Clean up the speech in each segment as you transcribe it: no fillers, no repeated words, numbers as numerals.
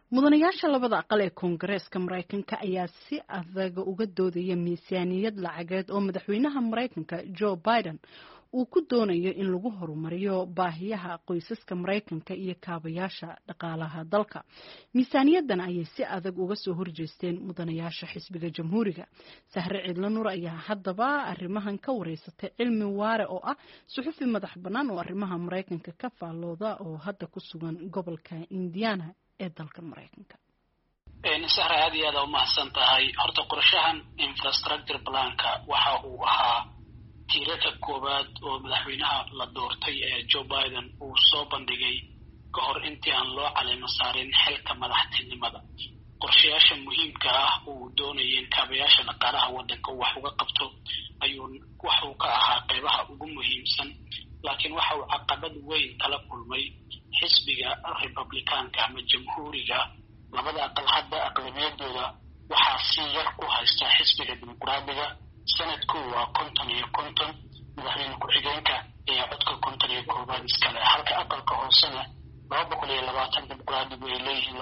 mudanayaasha labada aqal ee Koongareeska Mareykanka ayaa si adag uga doodaya miisaaniyad lacageed oo madaxweynaha Mareykanka Joe Biden uu ku doonayo in lagu horumariyo baahiyaha qoysaska Mareykanka iyo kaabayaasha dhaqaalaha dalka. Miisaaniyadan ayay si adag uga soo horjeesteen mudanayaasha xisbiga Jamhuuriga. Sahre Cidlo Nuur ayaa haddaba arrimahan ka wareysatay Cilmi Waare oo ah suxufi madax bannaan oo arrimaha Mareykanka ka faallooda oo hadda ku sugan gobolka Indiana ee dalka Mareykanka. Sahra aad iyo aad u mahadsan tahay. Horta qorshahan infrastructure planka waxa uu ahaa tiirarka koowaad oo madaxweynaha la doortay ee Joe Biden uu soo bandhigay ka hor intii aan loo caleemo saarin xilka madaxtinimada. qorshayaasha muhiimka ah uu doonayay kaabayaasha dhaqaalaha waddanka wax uga qabto ayuu waxa uu ka ahaa qaybaha ugu muhiimsan, laakiin waxa uu caqabad weyn kala kulmay xisbiga Republicaanka ama Jamhuuriga. labada aqal hadda aqlabiyadooda waxaa si yar ku haysta xisbiga Dimuqraadiga. sanadku waa 50 madaxweyne ku-xigeenka ayaa codka 51 iskale, halka aqalka hoosena 220 Dimuqraadigu ay leeyihiin,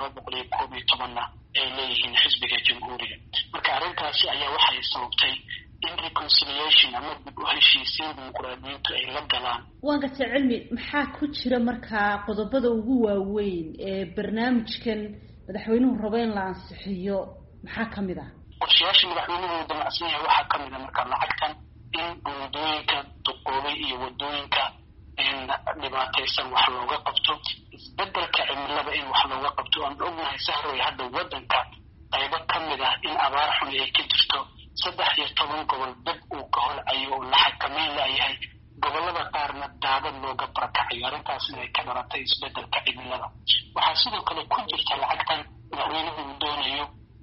211 ay leeyihiin xisbiga Jamhuuriga. marka arrintaasi ayaa waxay sababtay in reconciliation ama dib u heshiisiin dimuqraadiyiintu ay la galaan. waan gartay Cilmi, maxaa ku jira markaa qodobada ugu waaweyn ee barnaamijkan madaxweynuhu rabo in la ansixiyo maxaa ka mid ah? qorshayaasha madaxweynuhu damacsan yahay waxaa ka mid ah marka lacagtan in wadooyinka duqoobay iyo wadooyinka dhibaataysan wax looga qabto, isbedelka cimilada in wax looga qabto. aan ognahay Sahroy hadda waddanka qaybo ka mid ah in abaar xun ay ka jirto, 13 gobol dib uu ka holcayo oo la xakameyn layahay, gobolada qaarna daadad looga barakacayo. arrintaasna ay ka dhalatay isbedelka cimilada. waxaa sidoo kale ku jirta lacagtan madaxweynuhu uu doonayo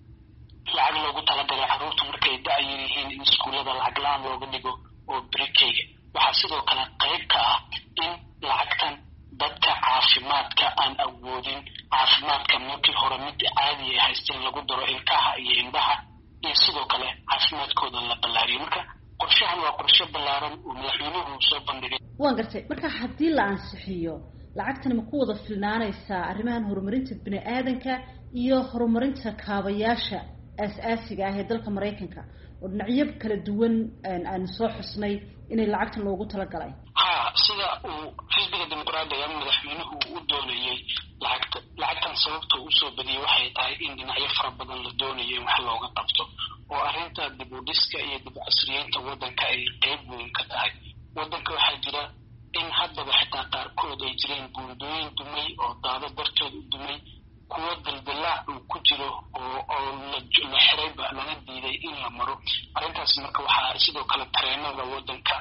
lacag loogu talagalay carruurta markay da-yar yihiin in iskuullada lacag la-aan looga dhigo oo brikeyga. waxaa sidoo kale qayb ka ah in lacagtan dadka caafimaadka aan awoodin caafimaadka markii hore mid caadi ay haysteen lagu daro ilkaha iyo indhaha, iyo sidoo kale caafimaadkooda la ballaariyo. marka qorshahan waa qorshe ballaaran oo madaxweynuhu soo bandhigay. waan gartay, marka haddii la ansixiyo lacagtani ma ku wada filnaanaysaa arrimahan horumarinta bini'aadanka iyo horumarinta kaabayaasha aasaasiga ah ee dalka Mareykanka oo dhinacyo kala duwan aan soo xusnay inay lacagtan loogu talagalay? sida uu xisbiga Dimuqraadiga madaxweynuhu u doonayay lacagtan sababta uu soo badiyay waxay tahay in dhinacyo fara badan la doonayo in wax looga qabto, oo arrinta dib u dhiska iyo dib casriyeynta waddanka ay qayb weyn ka tahay. waddanka waxaa jira in haddaba xitaa qaarkood ay jireen buundooyin dumay oo daado dartood u dumay, kuwa daldalaac uu ku jiro oo la xirayba lana diiday in la maro. arrintaas marka waxaa sidoo kale tareenada waddanka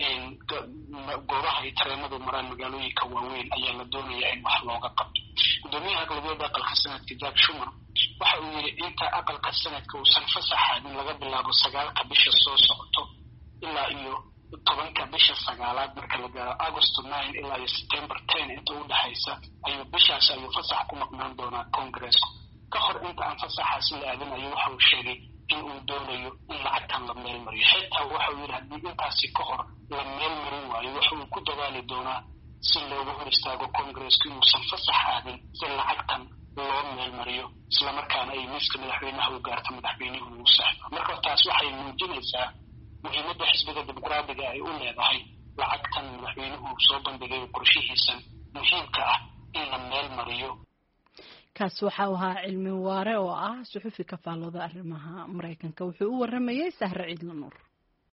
goobaha ay tareenadu maraan magaalooyinka waaweyn ayaa la doonayaa in wax looga qabto. gudoomiyaha aqlabiyadda aqalka sanadka Jack Schumer waxa uu yidhi inta aqalka sanadka uusan fasaxaadin laga bilaabo 9 bisha soo socoto ilaa iyo 10 bisha 9 marka la gaaro August 9 ilaa iyo September 10 inta u dhaxaysa ayuu fasax ku maqnaan doonaa Congress. ka hor inta aan fasaxaasi la aadinayo waxa uu sheegay in uu doonayo in lacagtan la meel mariyo. xitaa waxa uu yidhi haddii intaasi ka hor la meel marin waayo waxa uu ku dadaali doonaa si looga hor istaago Congress-ku inuusan fasax aadin si lacagtan loo meel mariyo, isla markaana ay miiska madaxweynaha u gaarto madaxweynuhu uu saxo. marka taas waxay muujinaysaa muhiimadda xisbiga Dimuqraadiga ay u leedahay lacagtan madaxweynuhu soo bandhigay qorshihiisan muhiimka ah in la meel mariyo. kaas waxa uu ahaa Cilmi Waare oo ah suxufi ka faallooda arrimaha Mareykanka. wuxuu u waramayay Sahre Cidlo Nuur.